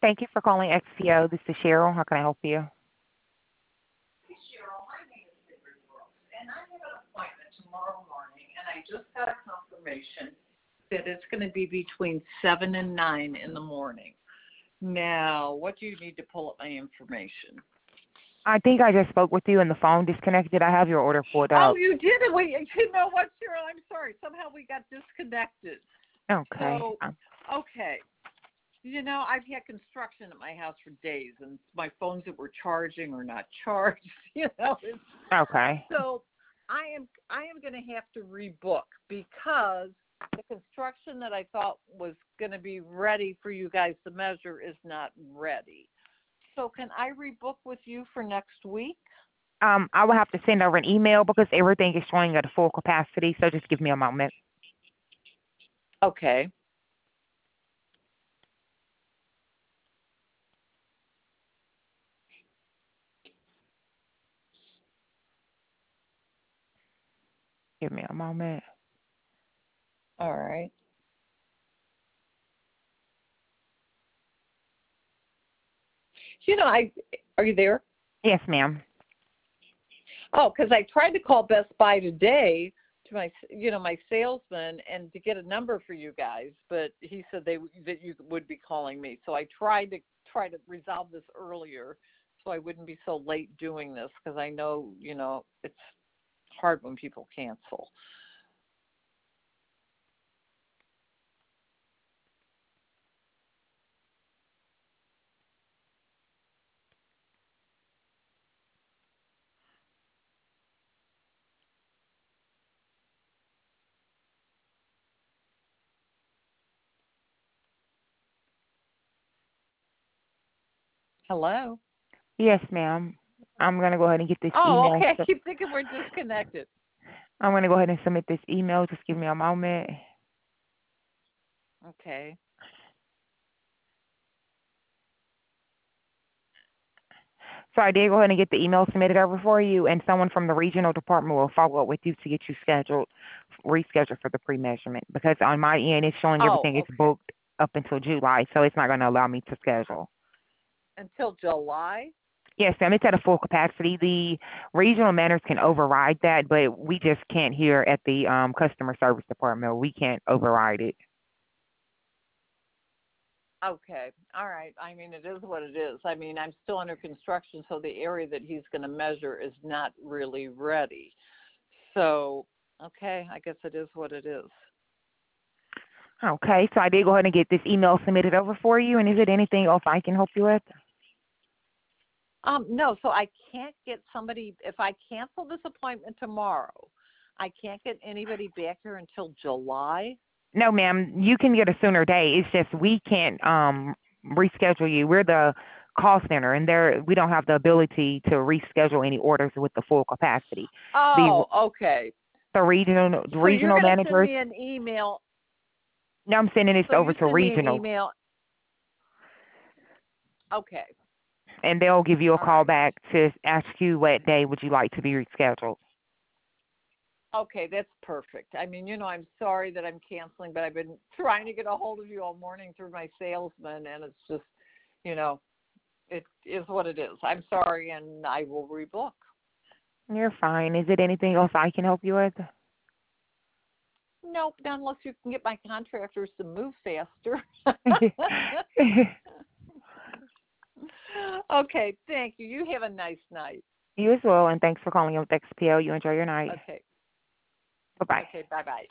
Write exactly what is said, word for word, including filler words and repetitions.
Thank you for calling X P O. This is Cheryl. How can I help you? Hey, Cheryl, my name is Sigrid Brooks, and I have an appointment tomorrow morning, and I just got a confirmation that it's going to be between seven and nine in the morning. Now, what do you need to pull up my information? I think I just spoke with you and the phone disconnected. I have your order pulled Oh, up. you did it. Wait, you know what, Cheryl? I'm sorry. Somehow we got disconnected. Okay. So, Um, okay. You know, I've had construction at my house for days, and my phones that were charging or not charged. You know, it's, Okay. so I am I am going to have to rebook because the construction that I thought was going to be ready for you guys to measure is not ready. So can I rebook with you for next week? Um, I will have to send over an email because everything is showing at a full capacity. So just give me a moment. Okay. Give me a moment. All right. You know, I are you there? Yes, ma'am. Oh, because I tried to call Best Buy today to my, you know, my salesman and to get a number for you guys, but he said they that you would be calling me. So I tried to try to resolve this earlier, so I wouldn't be so late doing this because I know, you know, it's hard when people cancel. Hello. Yes, ma'am. I'm going to go ahead and get this Oh, email. okay. I So keep thinking we're disconnected. I'm going to go ahead and submit this email. Just give me a moment. Okay. So I did go ahead and get the email submitted over for you, and someone from the regional department will follow up with you to get you scheduled, rescheduled for the pre-measurement. Because on my end, it's showing Oh, everything is okay. booked up until July, so it's not going to allow me to schedule. Until July? Yes, ma'am. It's at a full capacity. The regional managers can override that, but we just can't here at the um, customer service department. We can't override it. Okay. All right. I mean, it is what it is. I mean, I'm still under construction, so the area that he's going to measure is not really ready. So, okay, I guess it is what it is. Okay, so I did go ahead and get this email submitted over for you. And is it anything else I can help you with? Um, no, so I can't get somebody, if I cancel this appointment tomorrow, I can't get anybody back here until July. No, ma'am. You can get a sooner day. It's just we can't um reschedule you. We're the call center, and there we don't have the ability to reschedule any orders with the full capacity. The Oh, okay. the regional the So you're regional going to send managers. me an email. No, I'm sending this So over you to send me an regional, email. Okay. and they'll give you a All call right. back to ask you what day would you like to be rescheduled. Okay, that's perfect. I mean, you know, I'm sorry that I'm canceling, but I've been trying to get a hold of you all morning through my salesman, and it's just, you know, it is what it is. I'm sorry, and I will rebook. You're fine. Is it anything else I can help you with? Nope, not unless you can get my contractors to move faster. Okay, thank you. You have a nice night. You as well, and thanks for calling with X P O. You enjoy your night. Okay, Bye okay, bye-bye.